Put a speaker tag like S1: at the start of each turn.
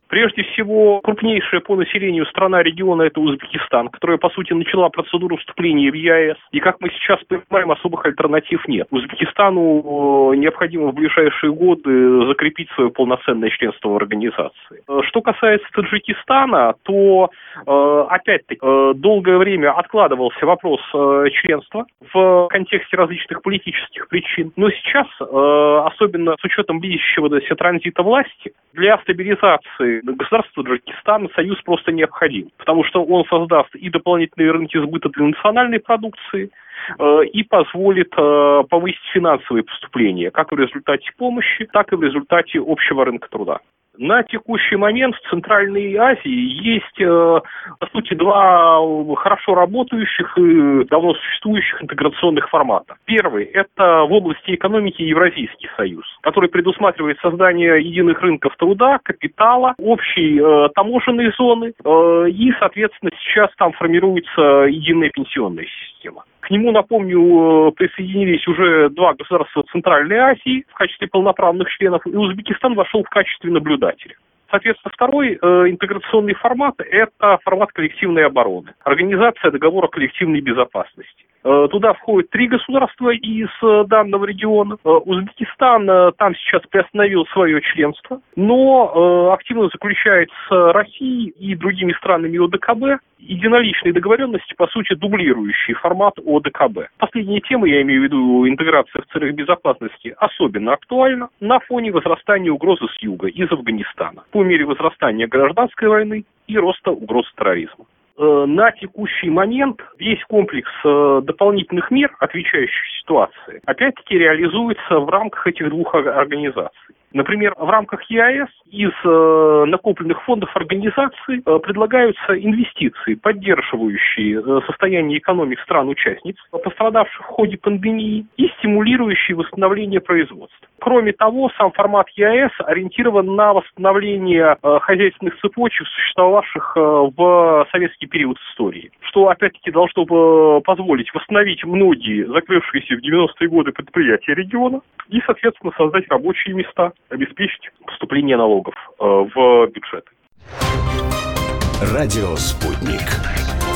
S1: Прежде всего, крупнейшая по населению страна региона – это Узбекистан, которая, по сути, начала процедуру вступления в ЕАЭС. И, как мы сейчас понимаем, особых альтернатив нет. Узбекистану необходимо в ближайшие годы закрепить свое полноценное членство в организации. Что касается Таджикистана, то, опять-таки, долгое время откладывался вопрос членства в контексте различных политических причин. Но сейчас, особенно с учетом близящегося транзита власти, для стабилизации государства Таджикистана союз просто необходим, потому что он создаст и дополнительные рынки сбыта для национальной продукции, и позволит повысить финансовые поступления, как в результате помощи, так и в результате общего рынка труда. На текущий момент в Центральной Азии есть, по сути, два хорошо работающих и давно существующих интеграционных формата. Первый – это в области экономики Евразийский союз, который предусматривает создание единых рынков труда, капитала, общей таможенной зоны, и, соответственно, сейчас там формируется единая пенсионная система. К нему, напомню, присоединились уже два государства Центральной Азии в качестве полноправных членов, и Узбекистан вошел в качестве наблюдателя. Соответственно, второй интеграционный формат – это формат коллективной обороны, организация договора коллективной безопасности. Туда входят 3 государства из данного региона. Узбекистан там сейчас приостановил свое членство, но активно заключает с Россией и другими странами ОДКБ единоличные договоренности, по сути, дублирующие формат ОДКБ. Последняя тема, я имею в виду интеграция в целях безопасности, особенно актуальна на фоне возрастания угрозы с юга, из Афганистана, по мере возрастания гражданской войны и роста угроз терроризма. На текущий момент весь комплекс дополнительных мер, отвечающих ситуации, опять-таки реализуется в рамках этих двух организаций. Например, в рамках ЕАЭС из накопленных фондов организации предлагаются инвестиции, поддерживающие состояние экономик стран-участниц, пострадавших в ходе пандемии, и стимулирующие восстановление производства. Кроме того, сам формат ЕАЭС ориентирован на восстановление хозяйственных цепочек, существовавших в советский период истории, что, опять-таки, должно позволить восстановить многие закрывшиеся в 90-е годы предприятия региона и, соответственно, создать рабочие места, обеспечить поступление налогов в бюджет.
S2: Радио «Спутник».